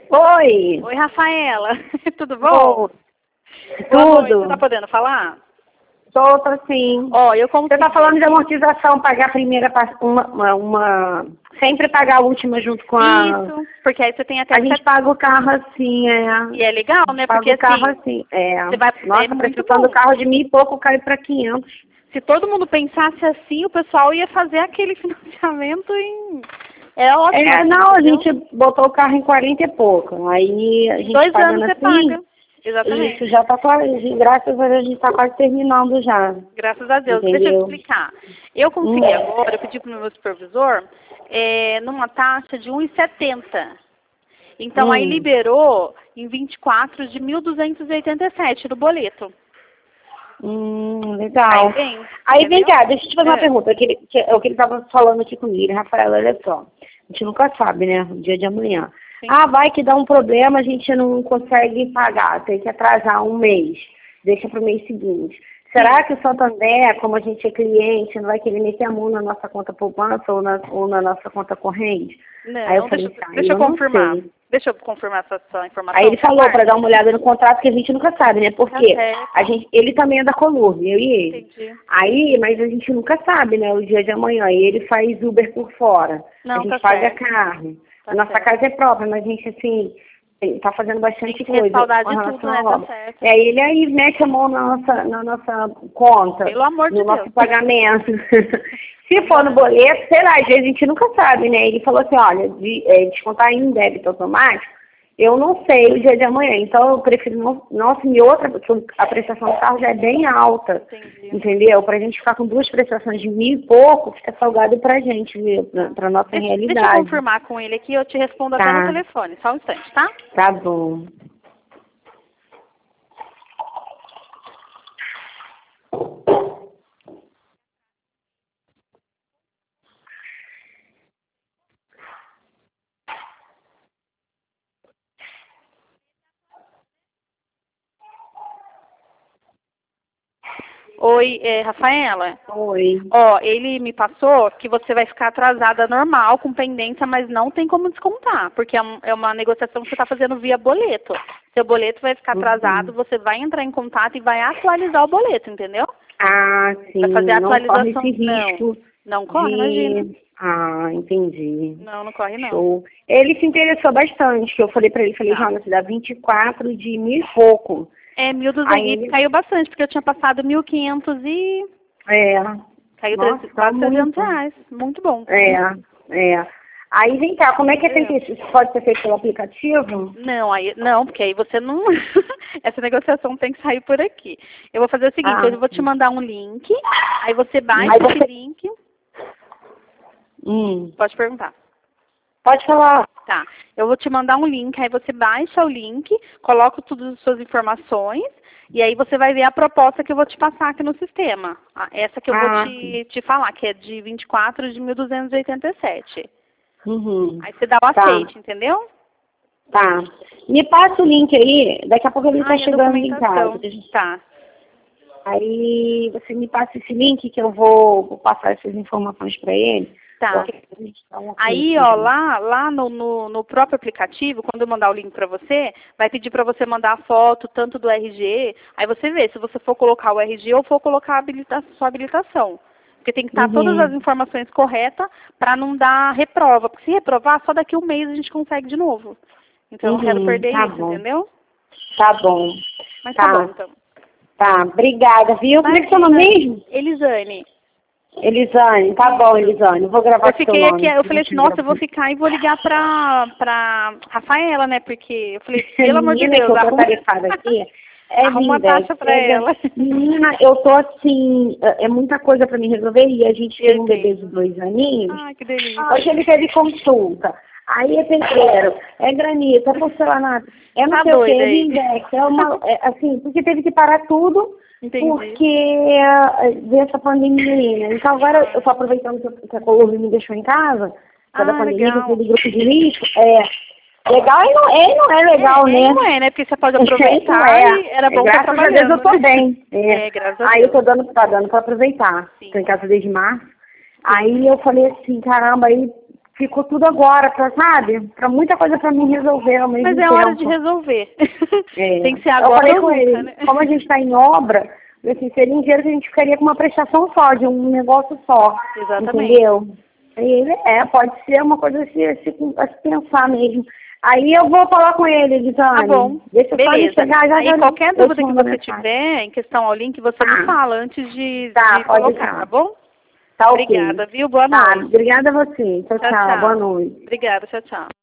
Oi. Oi, Rafaela. Tudo bom? Tudo. Você tá podendo falar? Tô sim. Ó, eu consegui. Você tá falando de amortização, pagar a primeira, sempre pagar a última junto com a... Isso, porque aí você tem até... A gente paga o carro assim, E é legal, né? Paga Porque o carro assim... Você Nossa, é muito precisando bom. do carro de 1.000 e pouco, cai pra 500. Se todo mundo pensasse assim, o pessoal ia fazer aquele financiamento em... É ótimo. Não, a entendeu? gente botou o carro em 40 e pouco. Aí a gente 2 pagando anos você assim... paga. Exatamente. Isso já tá quase, graças a Deus, a gente tá quase terminando já. Graças a Deus. Entendeu? Deixa eu te explicar. Eu consegui agora, eu pedi pro meu supervisor, numa taxa de 1,70. Então aí liberou em 24 de 1.287 do boleto. Legal. Aí vem cá, deixa eu te fazer uma pergunta. É o que ele estava falando aqui comigo, Rafael, olha só. A gente nunca sabe, né? O dia de amanhã. Sim. Vai que dá um problema, a gente não consegue pagar, tem que atrasar um mês. Deixa para o mês seguinte. Será que o Santander, como a gente é cliente, não vai querer meter a mão na nossa conta poupança ou na nossa conta corrente? Não, Aí eu falei, deixa eu confirmar. Deixa eu confirmar essa informação. Aí ele falou para dar uma olhada no contrato, que a gente nunca sabe, né? Porque ele também é da Colurbe, eu e ele. Entendi. Aí, mas a gente nunca sabe, né? O dia de amanhã. E ele faz Uber por fora. Não, a gente paga carro. A nossa casa é própria, mas a gente, assim, tá fazendo bastante coisa. Respaldar de tudo, né? Tá certo. Ele aí mete a mão na nossa conta. Pelo amor de Deus. No nosso pagamento. Se for no boleto, sei lá, às vezes a gente nunca sabe, né? Ele falou assim, olha, descontar em débito automático, eu não sei o dia de amanhã, então eu prefiro não assumir outra, porque a prestação do carro já é bem alta. Entendi. Entendeu? Pra gente ficar com 2 prestações de 1.000 e pouco, fica salgado pra gente, viu? Pra nossa realidade. Deixa eu confirmar com ele aqui, eu te respondo até no telefone, só um instante, tá? Tá bom. Oi, Rafaela? Oi. Ó, ele me passou que você vai ficar atrasada normal, com pendência, mas não tem como descontar, porque é uma negociação que você está fazendo via boleto. Seu boleto vai ficar atrasado, você vai entrar em contato e vai atualizar o boleto, entendeu? Sim. Vai fazer a atualização. Não corre esse risco. Não corre, imagina. Entendi. Não corre não. Show. Ele se interessou bastante, que eu falei pra ele, Jonas, dá 24 de 1.000 e pouco. 1.200, caiu bastante, porque eu tinha passado 1.500 e... Caiu quase 300 reais. Muito bom. Aí vem cá, como é que é feito isso? Isso pode ser feito pelo aplicativo? Não, porque aí você não... Essa negociação tem que sair por aqui. Eu vou fazer o seguinte, eu vou te mandar um link, aí você baixa esse link. Pode perguntar. Pode falar. Tá, eu vou te mandar um link, aí você baixa o link, coloca todas as suas informações, e aí você vai ver a proposta que eu vou te passar aqui no sistema. Essa que eu vou te falar, que é de 24 de 1.287. Aí você dá o aceite, entendeu? Tá. Me passa o link aí, daqui a pouco ele tá chegando em casa. Tá. Aí você me passa esse link que eu vou passar essas informações para ele. Tá. Aí, ó, lá no próprio aplicativo, quando eu mandar o link para você, vai pedir para você mandar a foto tanto do RG, aí você vê se você for colocar o RG ou for colocar sua habilitação. Porque tem que estar todas as informações corretas para não dar reprova. Porque se reprovar, só daqui a um mês a gente consegue de novo. Então eu não quero perder isso, entendeu? Tá bom. Mas tá bom, então. Tá, obrigada, viu? Como é que é o nome mesmo? Elisane. Elisane, tá bom, Elisane. Vou gravar seu nome. Eu falei assim, nossa, eu vou ficar e vou ligar pra Rafaela, né? Porque eu falei, pelo amor de Deus, arruma uma taxa pra ela. Menina, eu tô assim, é muita coisa pra me resolver e a gente tem um bebê de 2 aninhos. Ai, que delícia. Hoje ele teve consulta. Aí é pedreiro, é granito, é porcelanato, é não sei o que, é index, assim, porque teve que parar tudo. Entendi. Porque veio essa pandemia, né? Então agora eu tô aproveitando que a Colurbe me deixou em casa, cada pandemia, do grupo de risco, legal e não é legal, né? Não é, né? Porque você pode aproveitar e era bom estar trabalhando. Graças a Deus eu tô bem. Graças a Deus. Aí eu tô dando pra aproveitar. Tô em casa desde março. Aí eu falei assim, caramba, aí ficou tudo agora, sabe? Pra muita coisa pra mim resolver ao mesmo tempo. Mas é hora de resolver. Tem que ser Eu agora falei ou com nunca, ele, né? como a gente está em obra, assim, seria um dinheiro que a gente ficaria com uma prestação só, de um negócio só. Exatamente. Entendeu? E ele, pode ser uma coisa a se pensar mesmo. Aí eu vou falar com ele, Elisane. Tá bom. Deixa eu Beleza. só chegar, Aí qualquer dúvida que você mensagem. tiver em questão ao link, você me fala antes de pode colocar, deixar. tá bom? Tá ok. Obrigada, viu? Boa noite. Obrigada a você. Tchau, tchau. Boa noite. Obrigada, tchau, tchau.